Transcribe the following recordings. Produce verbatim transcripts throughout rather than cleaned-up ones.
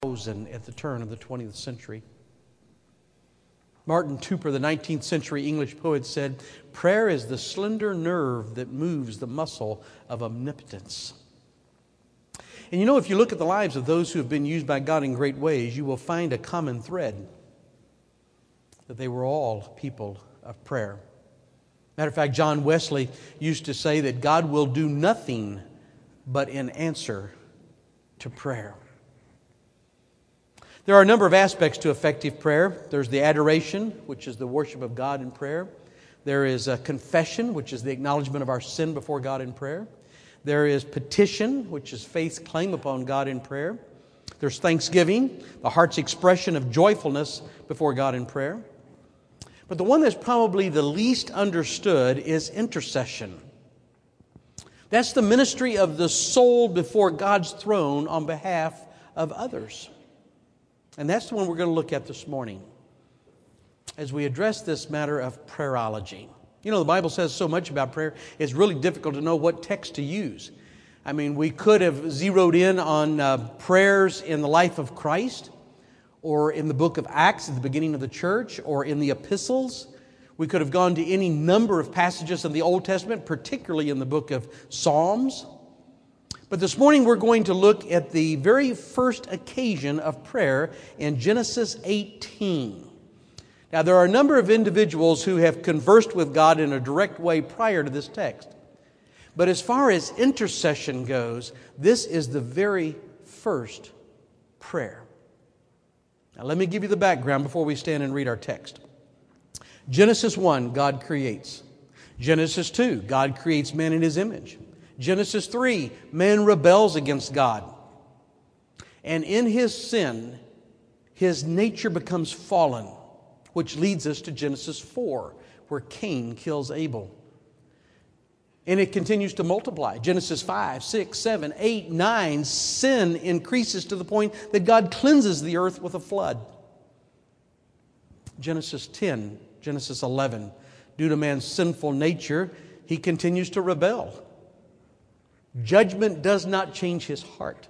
At the turn of the twentieth century. Martin Tupper, the nineteenth century English poet, said, "Prayer is the slender nerve that moves the muscle of omnipotence." And you know, if you look at the lives of those who have been used by God in great ways, you will find a common thread, that they were all people of prayer. Matter of fact, John Wesley used to say that God will do nothing but in answer to prayer. There are a number of aspects to effective prayer. There's the adoration, which is the worship of God in prayer. There is a confession, which is the acknowledgement of our sin before God in prayer. There is petition, which is faith's claim upon God in prayer. There's thanksgiving, the heart's expression of joyfulness before God in prayer. But the one that's probably the least understood is intercession. That's the ministry of the soul before God's throne on behalf of others. And that's the one we're going to look at this morning as we address this matter of prayerology. You know, the Bible says so much about prayer, it's really difficult to know what text to use. I mean, we could have zeroed in on uh, prayers in the life of Christ, or in the book of Acts at the beginning of the church, or in the epistles. We could have gone to any number of passages in the Old Testament, particularly in the book of Psalms. But this morning we're going to look at the very first occasion of prayer in Genesis eighteen. Now, there are a number of individuals who have conversed with God in a direct way prior to this text. But as far as intercession goes, this is the very first prayer. Now, let me give you the background before we stand and read our text. Genesis one, God creates. Genesis two, God creates man in His image. Genesis three, man rebels against God. And in his sin, his nature becomes fallen, which leads us to Genesis four, where Cain kills Abel. And it continues to multiply. Genesis five, six, seven, eight, nine, sin increases to the point that God cleanses the earth with a flood. Genesis ten, Genesis eleven, due to man's sinful nature, he continues to rebel. Judgment does not change his heart.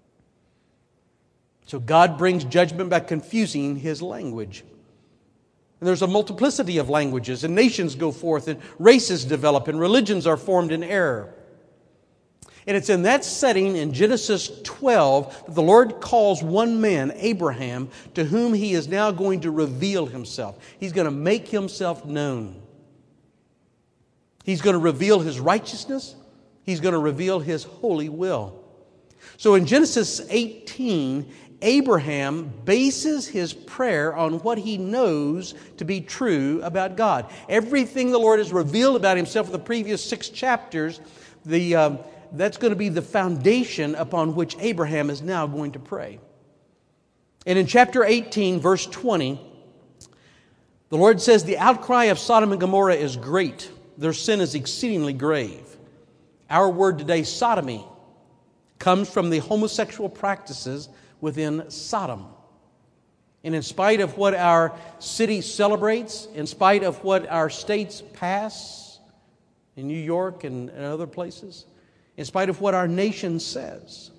So God brings judgment by confusing His language. And there's a multiplicity of languages, and nations go forth, and races develop, and religions are formed in error. And it's in that setting in Genesis twelve that the Lord calls one man, Abraham, to whom He is now going to reveal Himself. He's going to make Himself known. He's going to reveal His righteousness. He's going to reveal His holy will. So in Genesis eighteen, Abraham bases his prayer on what he knows to be true about God. Everything the Lord has revealed about Himself in the previous six chapters, the, um, that's going to be the foundation upon which Abraham is now going to pray. And in chapter eighteen, verse twenty, the Lord says, "The outcry of Sodom and Gomorrah is great. Their sin is exceedingly grave." Our word today, sodomy, comes from the homosexual practices within Sodom. And in spite of what our city celebrates, in spite of what our states pass in New York and, and other places, in spite of what our nation says,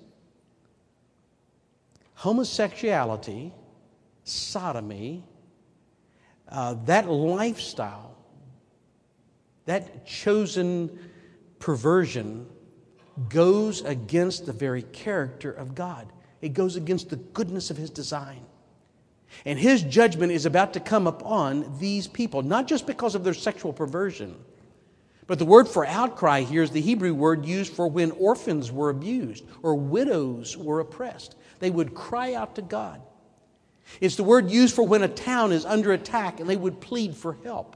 homosexuality, sodomy, uh, that lifestyle, that chosen perversion goes against the very character of God. It goes against the goodness of His design. And His judgment is about to come upon these people, not just because of their sexual perversion, but the word for outcry here is the Hebrew word used for when orphans were abused or widows were oppressed. They would cry out to God. It's the word used for when a town is under attack and they would plead for help.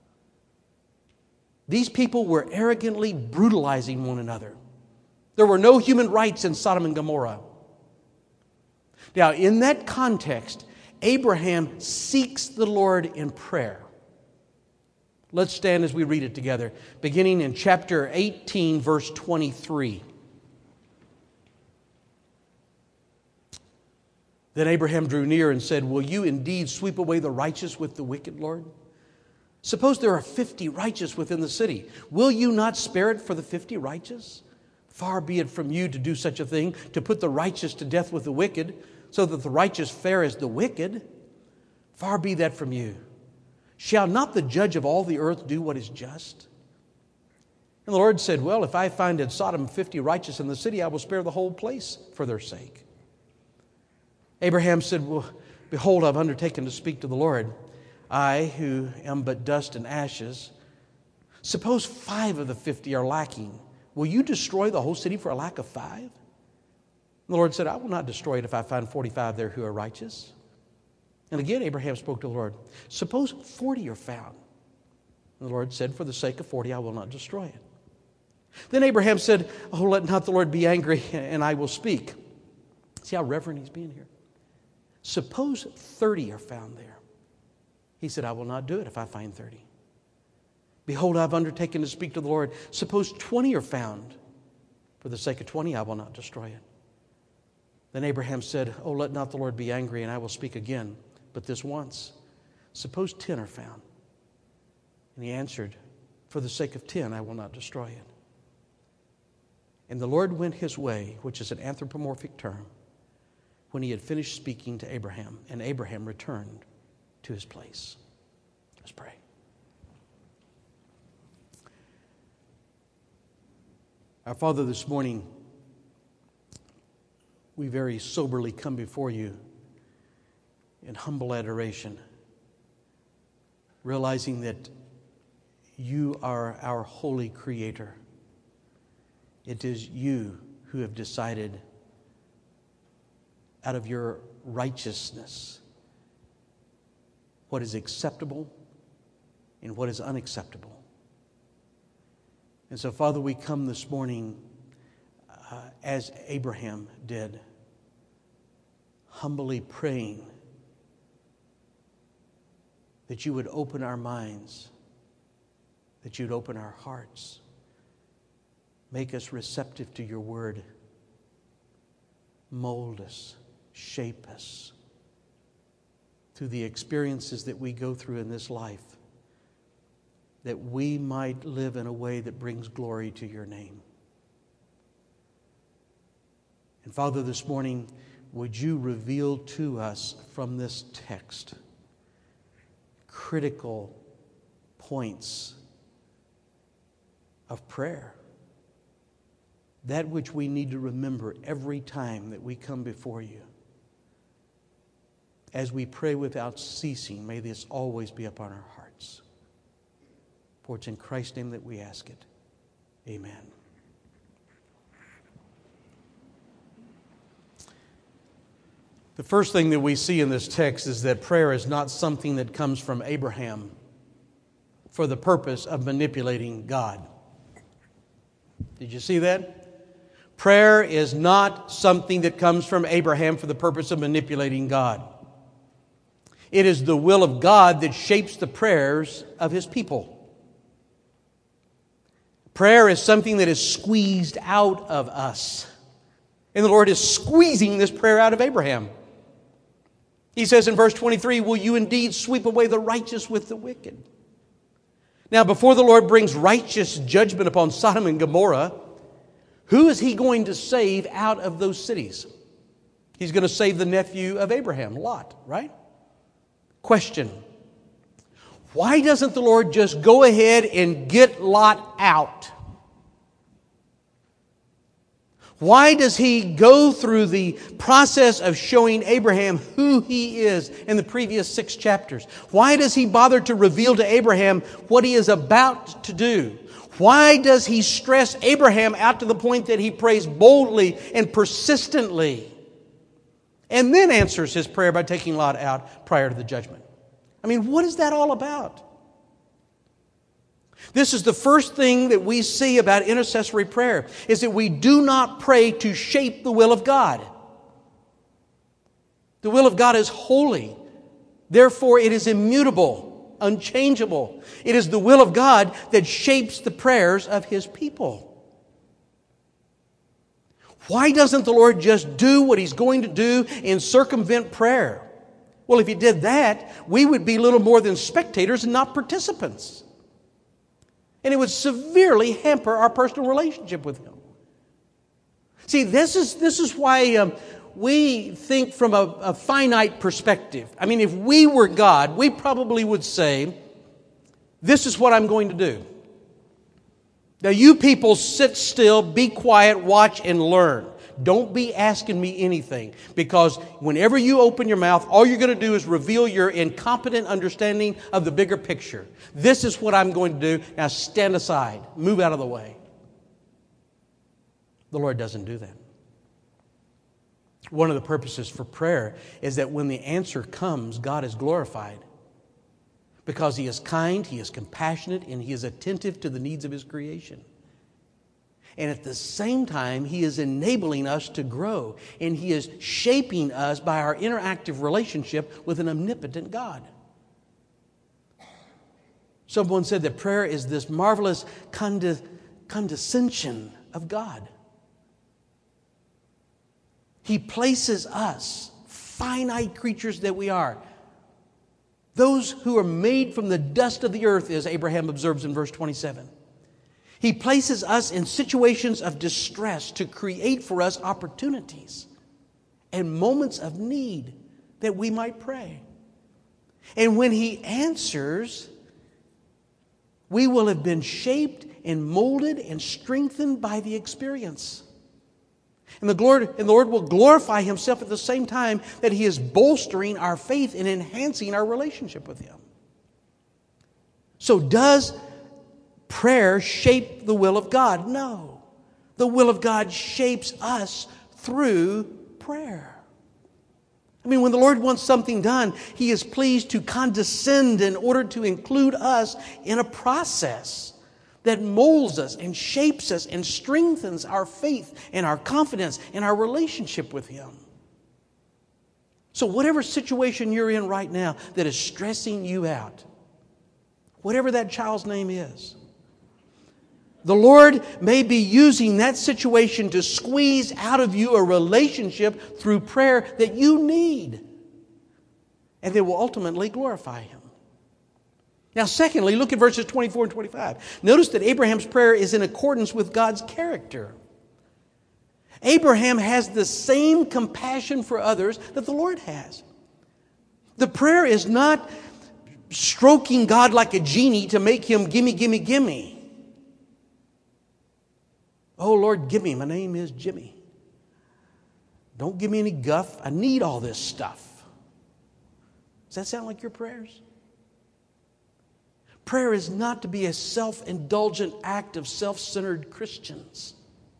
These people were arrogantly brutalizing one another. There were no human rights in Sodom and Gomorrah. Now, in that context, Abraham seeks the Lord in prayer. Let's stand as we read it together, beginning in chapter eighteen, verse twenty-three. Then Abraham drew near and said, "Will you indeed sweep away the righteous with the wicked, Lord? Suppose there are fifty righteous within the city. Will you not spare it for the fifty righteous? Far be it from you to do such a thing, to put the righteous to death with the wicked. so that the righteous fare as the wicked? Far be that from you. Shall not the judge of all the earth do what is just? And the Lord said, well, if I find in Sodom fifty righteous in the city, I will spare the whole place for their sake. Abraham said, well, behold, I've undertaken to speak to the Lord, I who am but dust and ashes. Suppose five of the fifty are lacking. Will you destroy the whole city for a lack of five? And the Lord said, I will not destroy it if I find forty-five there who are righteous. And again, Abraham spoke to the Lord, suppose forty are found. And the Lord said, for the sake of forty, I will not destroy it. Then Abraham said, oh, let not the Lord be angry, and I will speak. See how reverent he's being here? Suppose thirty are found there. He said, I will not do it if I find thirty. Behold, I've undertaken to speak to the Lord. Suppose twenty are found. For the sake of twenty, I will not destroy it. Then Abraham said, oh, let not the Lord be angry, and I will speak again, but this once. Suppose ten are found. And he answered, for the sake of ten, I will not destroy it. And the Lord went his way, which is an anthropomorphic term, when he had finished speaking to Abraham, and Abraham returned to his place. Let's pray. Our Father, this morning, we very soberly come before you in humble adoration, realizing that you are our holy Creator. It is you who have decided out of your righteousness what is acceptable and what is unacceptable. And so, Father, we come this morning uh, as Abraham did, humbly praying that you would open our minds, that you'd open our hearts, make us receptive to your word, mold us, shape us through the experiences that we go through in this life, that we might live in a way that brings glory to your name. And Father, this morning, would you reveal to us from this text critical points of prayer, that which we need to remember every time that we come before you. As we pray without ceasing, may this always be upon our hearts. For it's in Christ's name that we ask it. Amen. The first thing that we see in this text is that prayer is not something that comes from Abraham for the purpose of manipulating God. Did you see that? Prayer is not something that comes from Abraham for the purpose of manipulating God. It is the will of God that shapes the prayers of His people. Prayer is something that is squeezed out of us. And the Lord is squeezing this prayer out of Abraham. He says in verse twenty-three, will you indeed sweep away the righteous with the wicked? Now, before the Lord brings righteous judgment upon Sodom and Gomorrah, who is He going to save out of those cities? He's going to save the nephew of Abraham, Lot, right? Question. Why doesn't the Lord just go ahead and get Lot out? Why does He go through the process of showing Abraham who He is in the previous six chapters? Why does He bother to reveal to Abraham what He is about to do? Why does He stress Abraham out to the point that he prays boldly and persistently and then answers his prayer by taking Lot out prior to the judgment? I mean, what is that all about? This is the first thing that we see about intercessory prayer, is that we do not pray to shape the will of God. The will of God is holy. Therefore, it is immutable, unchangeable. It is the will of God that shapes the prayers of His people. Why doesn't the Lord just do what He's going to do and circumvent prayer? Well, if He did that, we would be little more than spectators and not participants. And it would severely hamper our personal relationship with Him. See, this is, this is why um, we think from a, a finite perspective. I mean, if we were God, we probably would say, this is what I'm going to do. Now, you people sit still, be quiet, watch, and learn. Don't be asking me anything, because whenever you open your mouth, all you're going to do is reveal your incompetent understanding of the bigger picture. This is what I'm going to do. Now stand aside. Move out of the way. The Lord doesn't do that. One of the purposes for prayer is that when the answer comes, God is glorified. Because He is kind, He is compassionate, and He is attentive to the needs of His creation. And at the same time, He is enabling us to grow. And He is shaping us by our interactive relationship with an omnipotent God. Someone said that prayer is this marvelous conde- condescension of God. He places us, finite creatures that we are, those who are made from the dust of the earth, as Abraham observes in verse twenty-seven. He places us in situations of distress to create for us opportunities and moments of need that we might pray. And when He answers, we will have been shaped and molded and strengthened by the experience. And the Lord, and the Lord will glorify Himself at the same time that He is bolstering our faith and enhancing our relationship with Him. So does prayer shape the will of God? No. The will of God shapes us through prayer. I mean, when the Lord wants something done, He is pleased to condescend in order to include us in a process that molds us and shapes us and strengthens our faith and our confidence and our relationship with Him. So whatever situation you're in right now that is stressing you out, whatever that child's name is, the Lord may be using that situation to squeeze out of you a relationship through prayer that you need, and that will ultimately glorify Him. Now, secondly, look at verses twenty-four and twenty-five. Notice that Abraham's prayer is in accordance with God's character. Abraham has the same compassion for others that the Lord has. The prayer is not stroking God like a genie to make Him gimme, gimme, gimme. Oh, Lord, give me. My name is Jimmy. Don't give me any guff. I need all this stuff. Does that sound like your prayers? Prayer is not to be a self-indulgent act of self-centered Christians.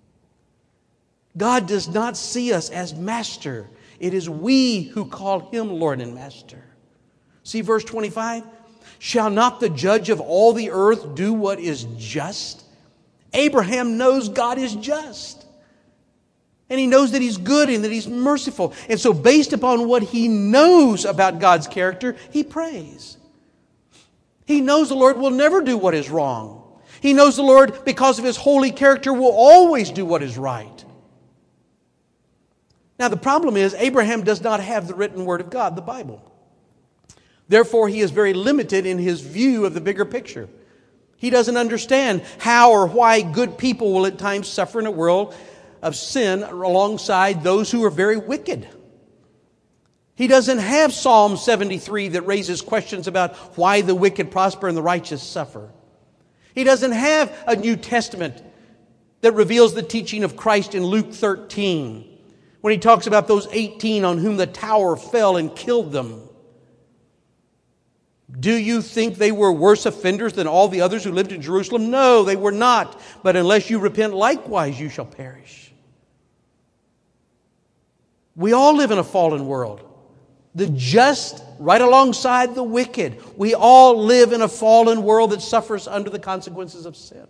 God does not see us as master. It is we who call Him Lord and Master. See verse twenty-five? Shall not the judge of all the earth do what is just? Abraham knows God is just. And he knows that He's good and that He's merciful. And so based upon what he knows about God's character, he prays. He knows the Lord will never do what is wrong. He knows the Lord, because of His holy character, will always do what is right. Now the problem is, Abraham does not have the written Word of God, the Bible. Therefore, he is very limited in his view of the bigger picture. He doesn't understand how or why good people will at times suffer in a world of sin alongside those who are very wicked. He doesn't have Psalm seventy-three that raises questions about why the wicked prosper and the righteous suffer. He doesn't have a New Testament that reveals the teaching of Christ in Luke thirteen, when He talks about those eighteen on whom the tower fell and killed them. Do you think they were worse offenders than all the others who lived in Jerusalem? No, they were not. But unless you repent likewise, you shall perish. We all live in a fallen world. The just right alongside the wicked. We all live in a fallen world that suffers under the consequences of sin.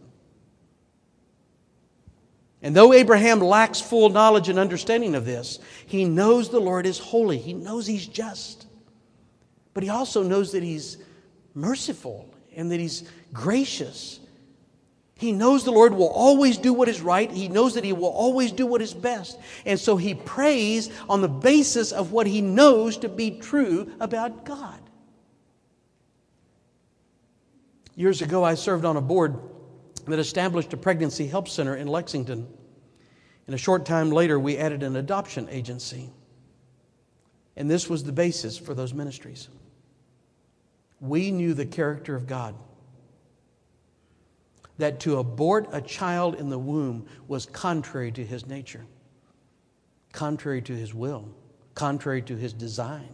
And though Abraham lacks full knowledge and understanding of this, he knows the Lord is holy. He knows He's just. But he also knows that He's merciful and that He's gracious. He knows the Lord will always do what is right. He knows that He will always do what is best. And so he prays on the basis of what he knows to be true about God. Years ago, I served on a board that established a pregnancy help center in Lexington. And a short time later, we added an adoption agency. And this was the basis for those ministries. We knew the character of God. That to abort a child in the womb was contrary to His nature, contrary to His will, contrary to His design.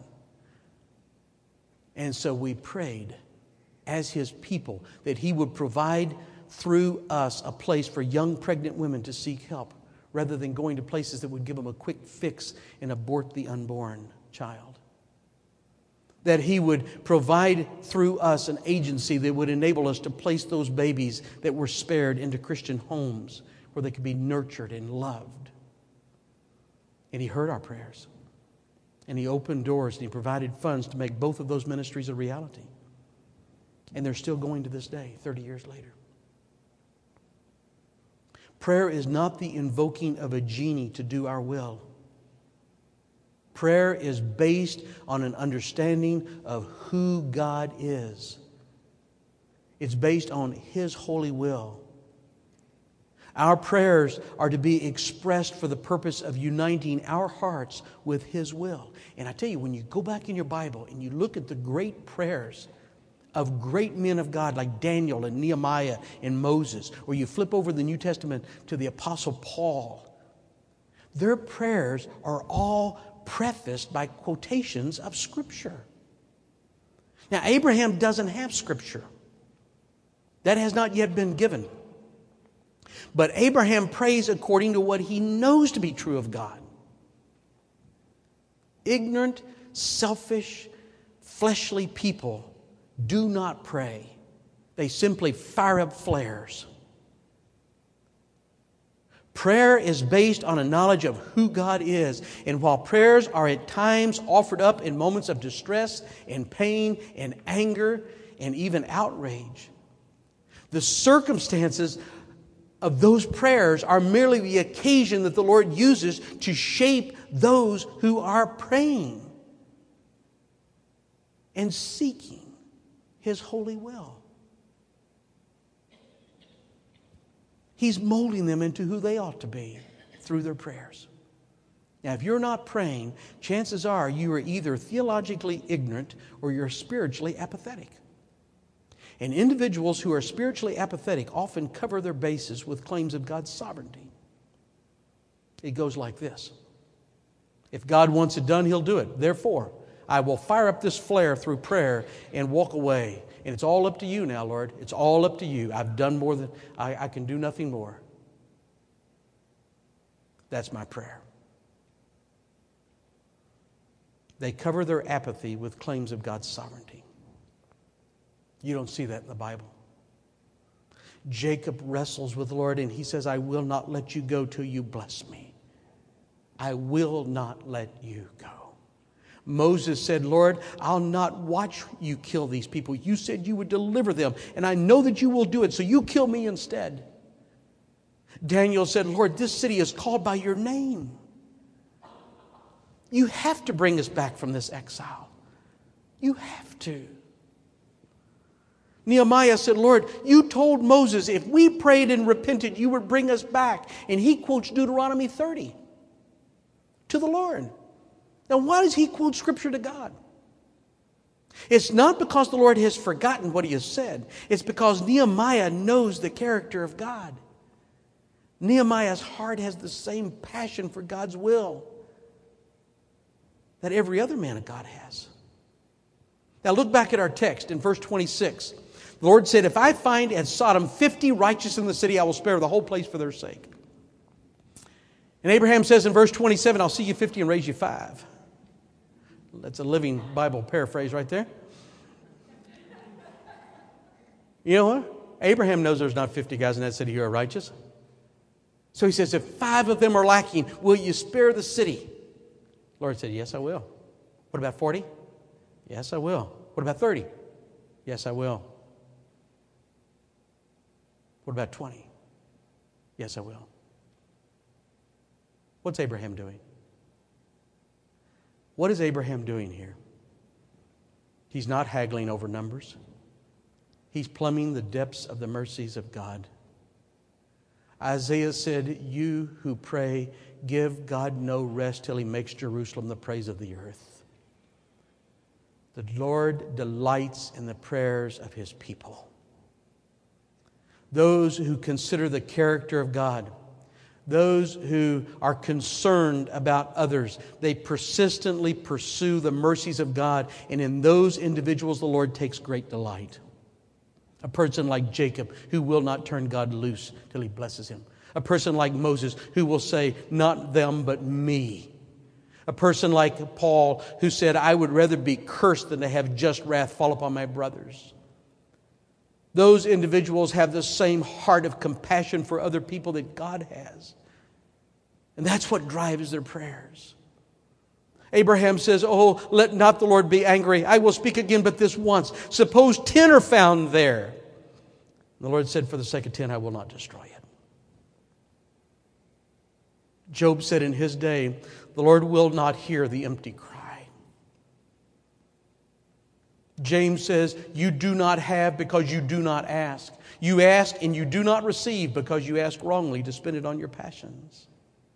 And so we prayed as His people that He would provide through us a place for young pregnant women to seek help, rather than going to places that would give them a quick fix and abort the unborn child. That He would provide through us an agency that would enable us to place those babies that were spared into Christian homes where they could be nurtured and loved. And He heard our prayers. And He opened doors and He provided funds to make both of those ministries a reality. And they're still going to this day, thirty years later. Prayer is not the invoking of a genie to do our will. Prayer is based on an understanding of who God is. It's based on His holy will. Our prayers are to be expressed for the purpose of uniting our hearts with His will. And I tell you, when you go back in your Bible and you look at the great prayers of great men of God like Daniel and Nehemiah and Moses, or you flip over the New Testament to the Apostle Paul, their prayers are all prefaced by quotations of Scripture. Now, Abraham doesn't have Scripture. That has not yet been given. But Abraham prays according to what he knows to be true of God. Ignorant, selfish, fleshly people do not pray. They simply fire up flares. Prayer is based on a knowledge of who God is. And while prayers are at times offered up in moments of distress and pain and anger and even outrage, the circumstances of those prayers are merely the occasion that the Lord uses to shape those who are praying and seeking His holy will. He's molding them into who they ought to be through their prayers. Now, if you're not praying, chances are you are either theologically ignorant or you're spiritually apathetic. And individuals who are spiritually apathetic often cover their bases with claims of God's sovereignty. It goes like this. If God wants it done, He'll do it. Therefore, I will fire up this flare through prayer and walk away. And it's all up to you now, Lord. It's all up to you. I've done more than, I, I can do nothing more. That's my prayer. They cover their apathy with claims of God's sovereignty. You don't see that in the Bible. Jacob wrestles with the Lord and he says, I will not let you go till you bless me. I will not let you go. Moses said, Lord, I'll not watch you kill these people. You said you would deliver them, and I know that you will do it, so you kill me instead. Daniel said, Lord, this city is called by your name. You have to bring us back from this exile. You have to. Nehemiah said, Lord, you told Moses if we prayed and repented, you would bring us back. And he quotes Deuteronomy thirty to the Lord. Now, why does he quote Scripture to God? It's not because the Lord has forgotten what He has said. It's because Nehemiah knows the character of God. Nehemiah's heart has the same passion for God's will that every other man of God has. Now, look back at our text in verse twenty-six. The Lord said, if I find at Sodom fifty righteous in the city, I will spare the whole place for their sake. And Abraham says in verse twenty-seven, I'll see you fifty and raise you five. That's a living Bible paraphrase right there. You know what? Abraham knows there's not fifty guys in that city who are righteous. So he says, if five of them are lacking, will you spare the city? The Lord said, yes, I will. What about forty? Yes, I will. What about thirty? Yes, I will. What about twenty? Yes, I will. What's Abraham doing? What is Abraham doing here? He's not haggling over numbers. He's plumbing the depths of the mercies of God. Isaiah said, you who pray, give God no rest till He makes Jerusalem the praise of the earth. The Lord delights in the prayers of His people. Those who consider the character of God, those who are concerned about others, they persistently pursue the mercies of God, and in those individuals the Lord takes great delight. A person like Jacob, who will not turn God loose till He blesses him. A person like Moses, who will say, not them but me. A person like Paul, who said, I would rather be cursed than to have just wrath fall upon my brothers. Those individuals have the same heart of compassion for other people that God has. And that's what drives their prayers. Abraham says, oh, let not the Lord be angry. I will speak again but this once. Suppose ten are found there. The Lord said, for the sake of ten, I will not destroy it. Job said in his day, the Lord will not hear the empty cry. James says, you do not have because you do not ask. You ask and you do not receive because you ask wrongly to spend it on your passions.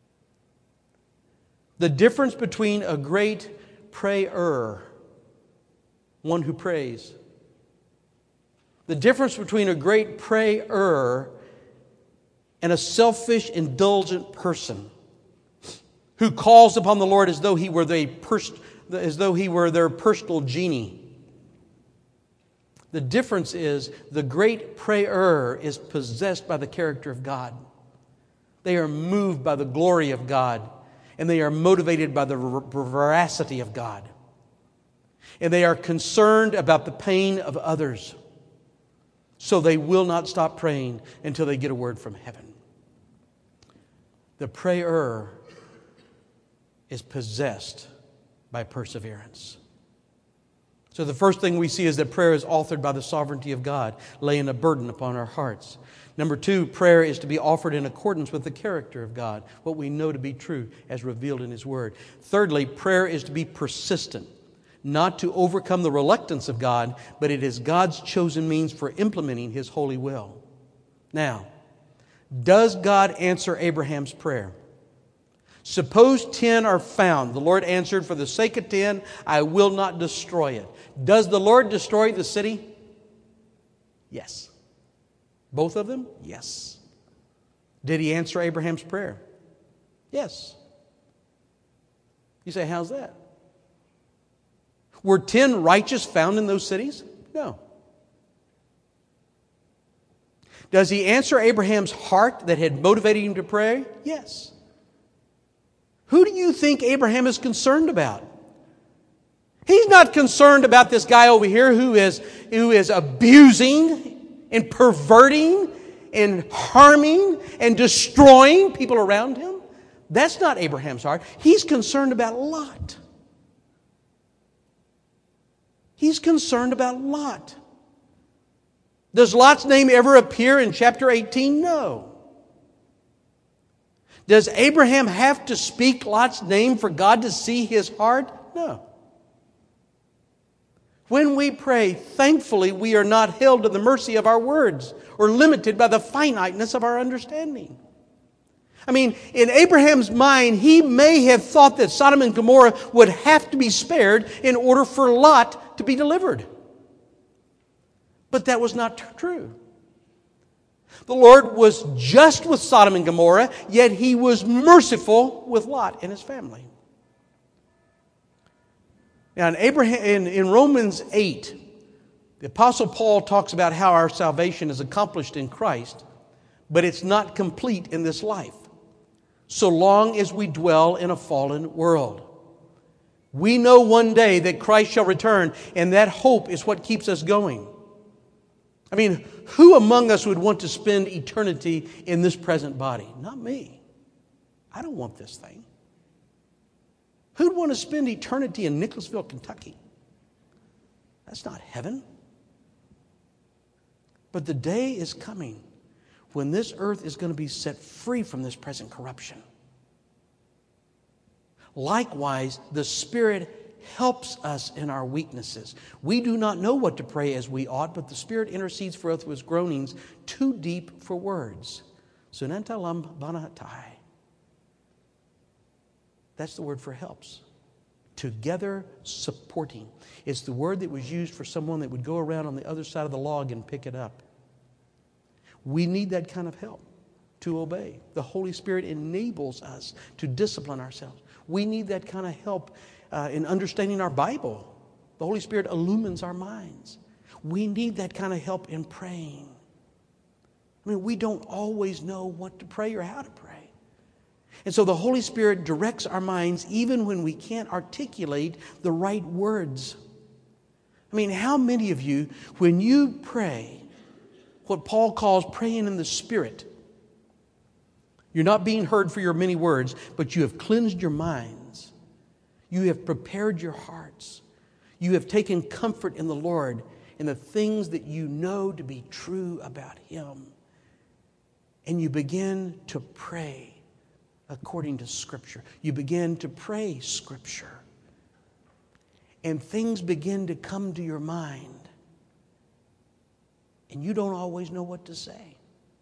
The difference between a great prayer, one who prays, the difference between a great prayer and a selfish, indulgent person who calls upon the Lord as though He were the pers- as though He were their personal genie. The difference is the great prayer is possessed by the character of God. They are moved by the glory of God. And they are motivated by the veracity of God. And they are concerned about the pain of others. So they will not stop praying until they get a word from heaven. The prayer is possessed by perseverance. So the first thing we see is that prayer is authored by the sovereignty of God, laying a burden upon our hearts. Number two, prayer is to be offered in accordance with the character of God, what we know to be true as revealed in His Word. Thirdly, prayer is to be persistent, not to overcome the reluctance of God, but it is God's chosen means for implementing His holy will. Now, does God answer Abraham's prayer? Suppose ten are found. The Lord answered, for the sake of ten, I will not destroy it. Does the Lord destroy the city? Yes. Both of them? Yes. Did He answer Abraham's prayer? Yes. You say, how's that? Were ten righteous found in those cities? No. Does He answer Abraham's heart that had motivated him to pray? Yes. Who do you think Abraham is concerned about? He's not concerned about this guy over here who is, who is abusing and perverting and harming and destroying people around him. That's not Abraham's heart. He's concerned about Lot. He's concerned about Lot. Does Lot's name ever appear in chapter eighteen? No. Does Abraham have to speak Lot's name for God to see his heart? No. When we pray, thankfully, we are not held to the mercy of our words or limited by the finiteness of our understanding. I mean, in Abraham's mind, he may have thought that Sodom and Gomorrah would have to be spared in order for Lot to be delivered. But that was not true. The Lord was just with Sodom and Gomorrah, yet He was merciful with Lot and his family. Now, in, Abraham, in, in Romans eight, the Apostle Paul talks about how our salvation is accomplished in Christ, but it's not complete in this life, so long as we dwell in a fallen world. We know one day that Christ shall return, and that hope is what keeps us going. I mean, who among us would want to spend eternity in this present body? Not me. I don't want this thing. Who'd want to spend eternity in Nicholasville, Kentucky? That's not heaven. But the day is coming when this earth is going to be set free from this present corruption. Likewise, the Spirit helps us in our weaknesses. We do not know what to pray as we ought, but the Spirit intercedes for us with groanings too deep for words. Sunantalam banatai. That's the word for helps. Together supporting. It's the word that was used for someone that would go around on the other side of the log and pick it up. We need that kind of help to obey. The Holy Spirit enables us to discipline ourselves. We need that kind of help uh, in understanding our Bible. The Holy Spirit illumines our minds. We need that kind of help in praying. I mean, we don't always know what to pray or how to pray. And so the Holy Spirit directs our minds even when we can't articulate the right words. I mean, how many of you, when you pray, what Paul calls praying in the Spirit, you're not being heard for your many words, but you have cleansed your minds. You have prepared your hearts. You have taken comfort in the Lord and the things that you know to be true about Him. And you begin to pray according to Scripture. You begin to pray Scripture. And things begin to come to your mind. And you don't always know what to say.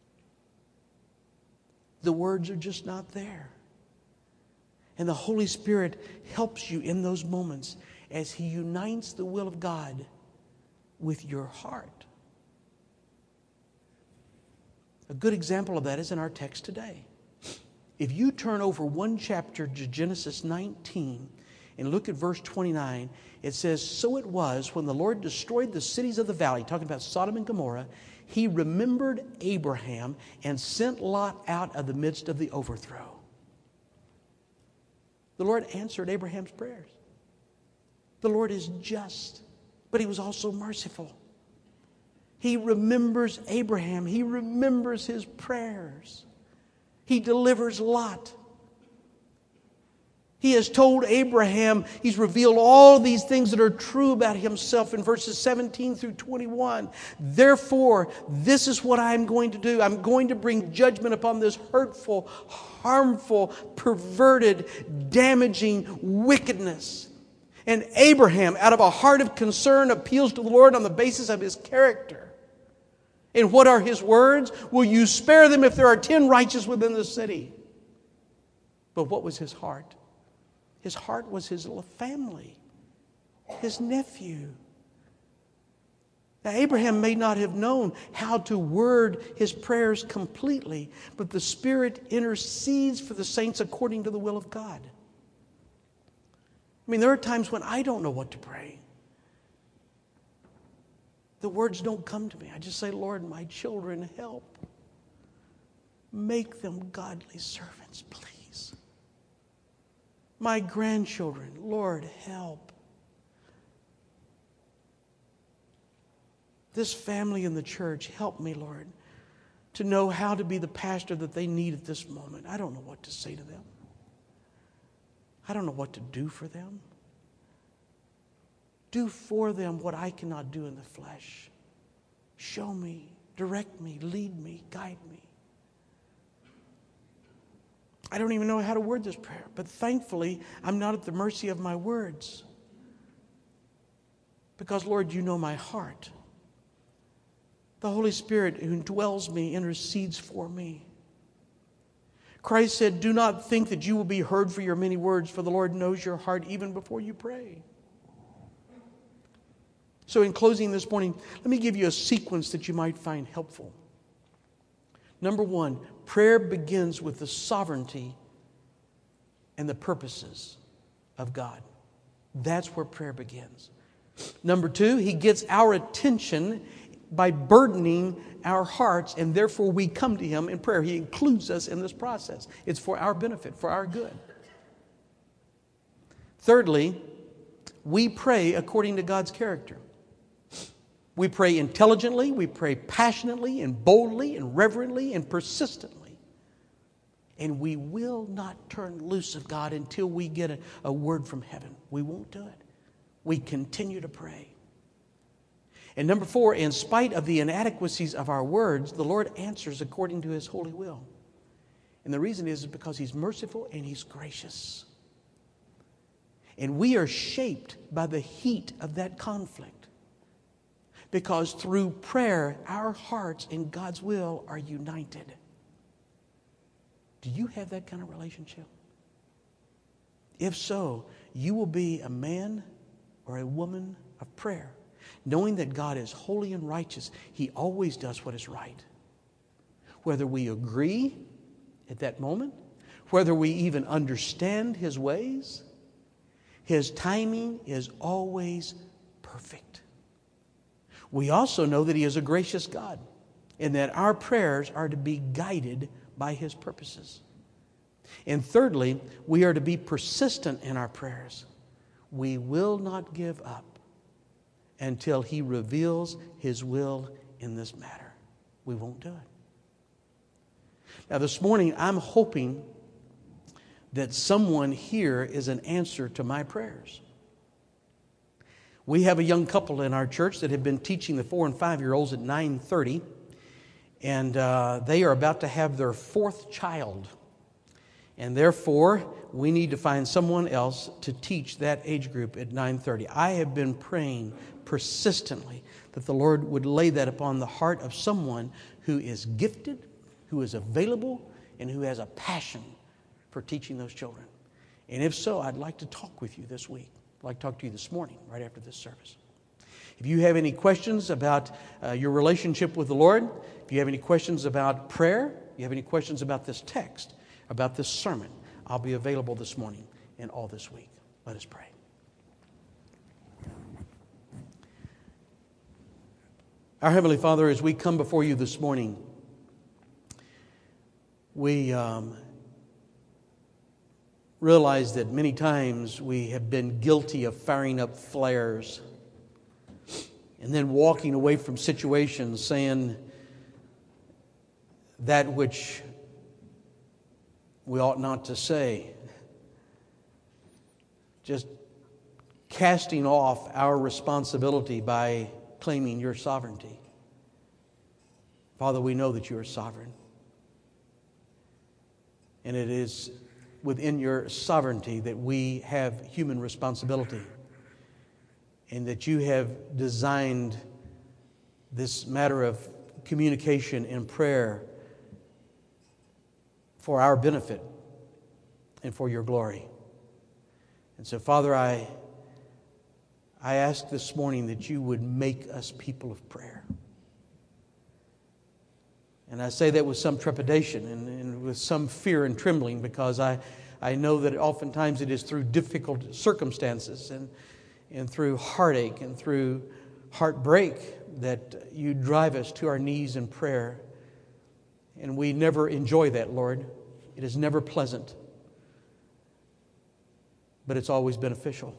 The words are just not there. And the Holy Spirit helps you in those moments as He unites the will of God with your heart. A good example of that is in our text today. If you turn over one chapter to Genesis nineteen and look at verse twenty-nine, it says, "So it was when the Lord destroyed the cities of the valley," talking about Sodom and Gomorrah, "He remembered Abraham and sent Lot out of the midst of the overthrow." The Lord answered Abraham's prayers. The Lord is just, but He was also merciful. He remembers Abraham. He remembers his prayers. He delivers Lot. He has told Abraham, He's revealed all these things that are true about Himself in verses seventeen through twenty-one. Therefore, this is what I'm going to do. I'm going to bring judgment upon this hurtful, harmful, perverted, damaging wickedness. And Abraham, out of a heart of concern, appeals to the Lord on the basis of his character. And what are his words? Will you spare them if there are ten righteous within the city? But what was his heart? His heart was his little family, his nephew. Now, Abraham may not have known how to word his prayers completely, but the Spirit intercedes for the saints according to the will of God. I mean, there are times when I don't know what to pray. The words don't come to me. I just say, Lord, my children, help. Make them godly servants, please. My grandchildren, Lord, help. This family in the church, help me, Lord, to know how to be the pastor that they need at this moment. I don't know what to say to them. I don't know what to do for them. Do for them what I cannot do in the flesh. Show me, direct me, lead me, guide me. I don't even know how to word this prayer, but thankfully, I'm not at the mercy of my words. Because, Lord, you know my heart. The Holy Spirit who dwells me intercedes for me. Christ said, do not think that you will be heard for your many words, for the Lord knows your heart even before you pray. So in closing this morning, let me give you a sequence that you might find helpful. Number one, prayer begins with the sovereignty and the purposes of God. That's where prayer begins. Number two, He gets our attention by burdening our hearts, and therefore we come to Him in prayer. He includes us in this process. It's for our benefit, for our good. Thirdly, we pray according to God's character. We pray intelligently, we pray passionately and boldly and reverently and persistently. And we will not turn loose of God until we get a, a word from heaven. We won't do it. We continue to pray. And number four, in spite of the inadequacies of our words, the Lord answers according to His holy will. And the reason is because He's merciful and He's gracious. And we are shaped by the heat of that conflict. Because through prayer, our hearts and God's will are united. Do you have that kind of relationship? If so, you will be a man or a woman of prayer, knowing that God is holy and righteous. He always does what is right. Whether we agree at that moment, whether we even understand His ways, His timing is always perfect. We also know that He is a gracious God and that our prayers are to be guided by His purposes. And thirdly, we are to be persistent in our prayers. We will not give up until He reveals His will in this matter. We won't do it. Now this morning, I'm hoping that someone here is an answer to my prayers. We have a young couple in our church that have been teaching the four and five-year-olds at nine thirty, and uh, they are about to have their fourth child. And therefore, we need to find someone else to teach that age group at nine thirty. I have been praying persistently that the Lord would lay that upon the heart of someone who is gifted, who is available, and who has a passion for teaching those children. And if so, I'd like to talk with you this week. I'd like to talk to you this morning, right after this service. If you have any questions about uh, your relationship with the Lord, if you have any questions about prayer, if you have any questions about this text, about this sermon, I'll be available this morning and all this week. Let us pray. Our Heavenly Father, as we come before you this morning, we um, realize that many times we have been guilty of firing up flares and then walking away from situations saying that which we ought not to say. Just casting off our responsibility by claiming your sovereignty. Father, we know that you are sovereign. And it is within your sovereignty that we have human responsibility. And that you have designed this matter of communication and prayer for our benefit and for your glory. And so, Father, I, I ask this morning that you would make us people of prayer. And I say that with some trepidation and, and with some fear and trembling, because I, I know that oftentimes it is through difficult circumstances and, and through heartache and through heartbreak that you drive us to our knees in prayer. And we never enjoy that, Lord. It is never pleasant. But it's always beneficial.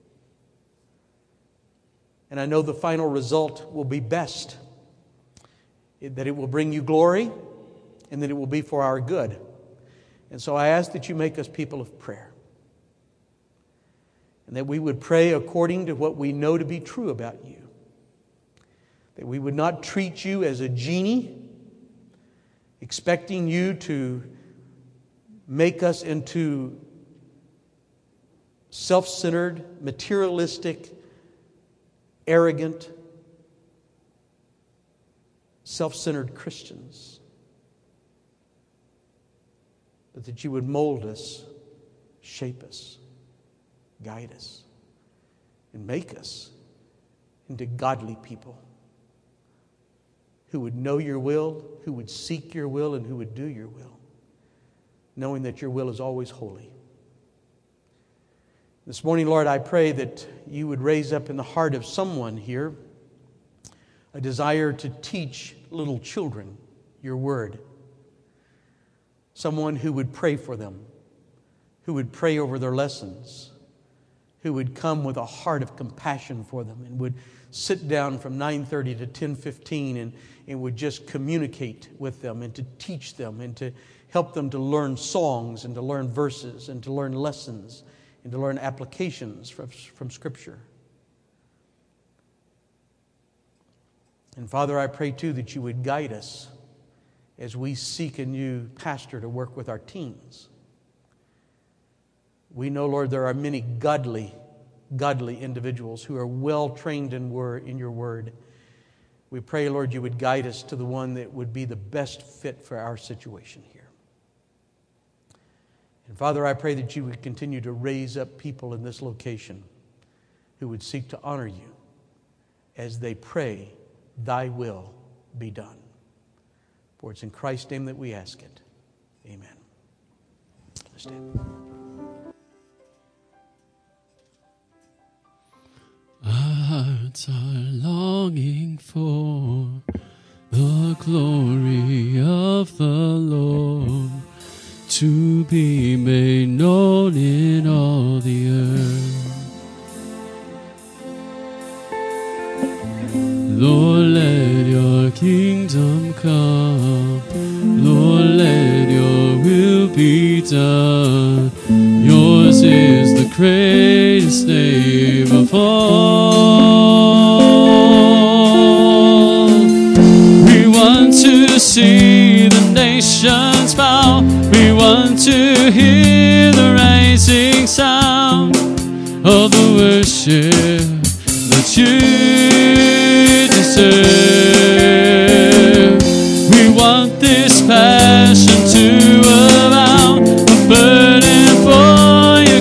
And I know the final result will be best. That it will bring you glory and that it will be for our good. And so I ask that you make us people of prayer. And that we would pray according to what we know to be true about you. That we would not treat you as a genie, expecting you to make us into self-centered, materialistic, arrogant, self-centered Christians. But that you would mold us, shape us, guide us, and make us into godly people who would know your will, who would seek your will, and who would do your will, knowing that your will is always holy. This morning, Lord, I pray that you would raise up in the heart of someone here a desire to teach little children your word. Someone who would pray for them, who would pray over their lessons, who would come with a heart of compassion for them and would sit down from nine thirty to ten fifteen and, and would just communicate with them and to teach them and to help them to learn songs and to learn verses and to learn lessons and to learn applications from, from Scripture. And Father, I pray too that you would guide us as we seek a new pastor to work with our teens. We know, Lord, there are many godly, godly individuals who are well trained in, word, in your word. We pray, Lord, you would guide us to the one that would be the best fit for our situation here. And Father, I pray that you would continue to raise up people in this location who would seek to honor you as they pray, thy will be done. For it's in Christ's name that we ask it. Amen. Let's stand. Our hearts are longing for the glory of the Lord to be made known in all the earth. Lord, let your kingdom come. Lord, let your will be done. Yours is the greatest name of all. We want to see the nations bow. We want to hear the rising sound of the worship that you deserve. We want this power